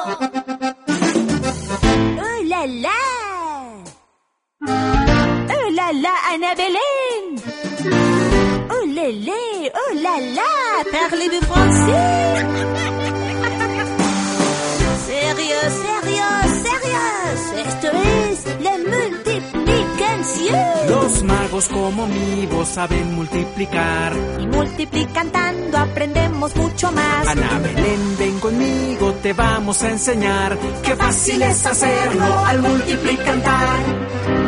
¡Oh, la, la! ¡Oh, la, la, Ana Belén! ¡Oh, lélé! ¡Oh, la, la! Parlez-vous français? Sérieux, sérieux, sérieux. Esto es la multiplicación. Los magos como mi voz saben multiplicar. Y multiplicando aprendemos mucho más. Ana Belén, ven conmigo, te vamos a enseñar. Qué fácil es hacerlo al multiplicar.